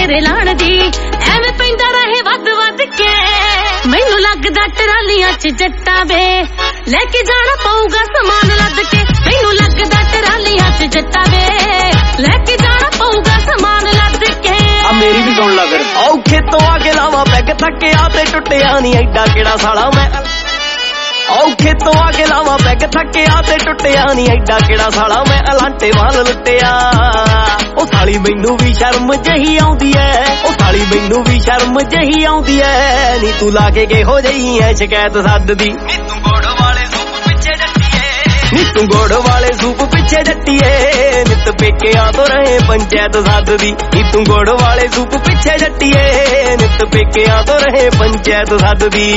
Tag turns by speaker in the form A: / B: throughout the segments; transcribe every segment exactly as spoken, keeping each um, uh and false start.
A: तेरे लाण दी एवें पैंदा रहे वध वध के मैनू लगदा टरालियां च जट्टा वे लेके जाना पऊगा समान लद के मैनू लगदा टरालियां च जट्टा वे लेके जाना पऊगा समान लद के
B: आ मेरी भी सुन ला फिर औखे तो आगे लावा पैग थके आते टुटिया नहीं एडा केड़ा साला मैं औखे तो आगे लावा पैग थके आते टुटिया नहीं एडा केड़ा साला मैं अलांटे वाल लुटिया ओ साली मैनू भी शर्म जही आउंदी ऐ ओ साली मैनू भी शर्म जही आउंदी ऐ नी तू लाके के हो जही ऐ शिकायत सददी नी तू गोड़ वाले सूप पिछे जट्टीए नी तू गोड़ वाले सूप पिछे जट्टीए नित पेकियां तो रहे पंचायत सददी नी तू गोड़ वाले सूप पिछे जट्टीए नित पेकियां तो रहे पंचायत सददी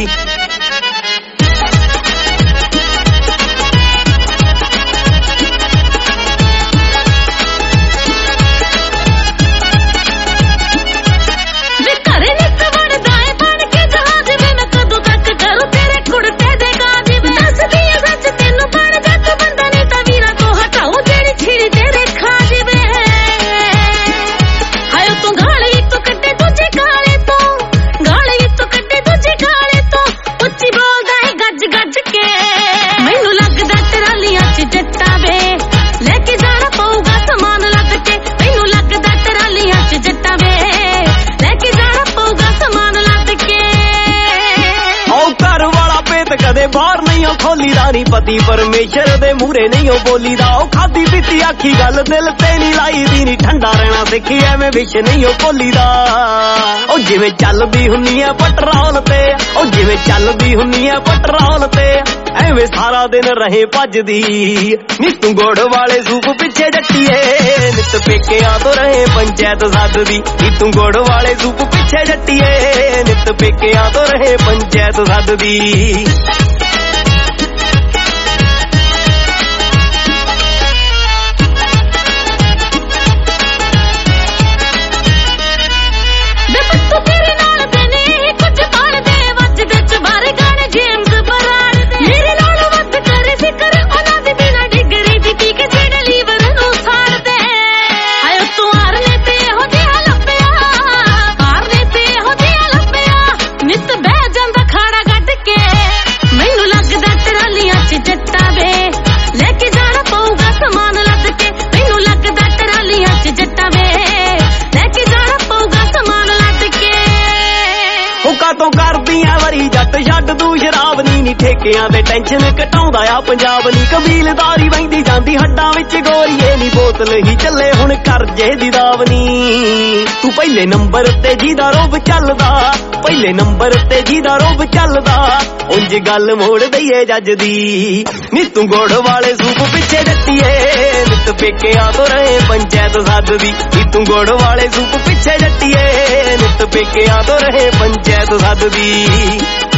B: कदे बाहर नहीं हो खोली दा नी पति परमेश्वर दे मूरे नहीं हो बोली दा ओ खादी पीती आखी गल दिल ते नहीं लाई दी नी ठंडा रहना सिखी एवें विच नहीं हो बोली दा ओ जिवें चलदी हुन्नी ऐ पटरोल ते ओ जिवें चलदी हुन्नी ऐ पटरोल ते एवें सारा दिन रहे भजदी नी तू गोड़ वाले सूप पिछे जट्टीए नित पेकियां तो रहे पंचायत सददी नी तू गोड़ वाले सूप पिछे जट्टीए नित पेकियां तो रहे पंचायत सददी तो करदियां वरी जट छड्ड तू शराब नी नी ठेकियां दे टेंशन घटाउंदा आ पंजाब नी कबीलदारी वहिंदी जांदी हड्डां विच गोरीए नी बोतल ही चले हुण करजे दी दावनी तू पहले नंबर ते जीदा रोब चलदा पहले नंबर ते जीदा रोब चलदा उंज गल मोड़ दईए जज दी नी तू गोड़ वाले सूप पिछे जट्टीए नित पेकियां तो रहे पंचायत सददी नी तू गोड़ वाले सूप पिछे जट्टीए नित पेकियां तो रहे पंचायत सददी